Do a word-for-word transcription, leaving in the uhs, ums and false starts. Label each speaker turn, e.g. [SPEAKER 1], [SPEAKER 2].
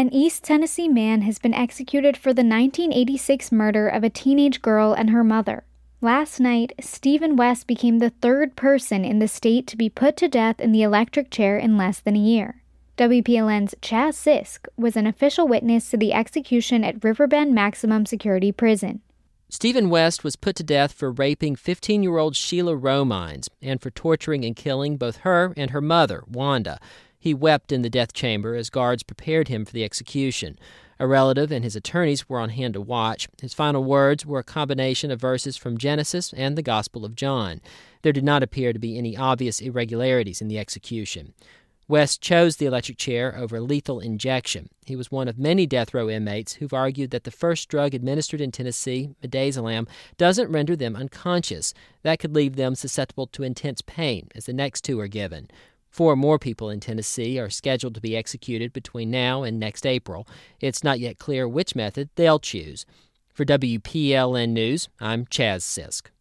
[SPEAKER 1] An East Tennessee man has been executed for the nineteen eighty-six murder of a teenage girl and her mother. Last night, Stephen West became the third person in the state to be put to death in the electric chair in less than a year. W P L N's Chaz Sisk was an official witness to the execution at Riverbend Maximum Security Prison.
[SPEAKER 2] Stephen West was put to death for raping fifteen-year-old Sheila Romines and for torturing and killing both her and her mother, Wanda. He wept in the death chamber as guards prepared him for the execution. A relative and his attorneys were on hand to watch. His final words were a combination of verses from Genesis and the Gospel of John. There did not appear to be any obvious irregularities in the execution. West chose the electric chair over lethal injection. He was one of many death row inmates who've argued that the first drug administered in Tennessee, midazolam, doesn't render them unconscious. That could leave them susceptible to intense pain, as the next two are given. Four more people in Tennessee are scheduled to be executed between now and next April. It's not yet clear which method they'll choose. For W P L N News, I'm Chaz Sisk.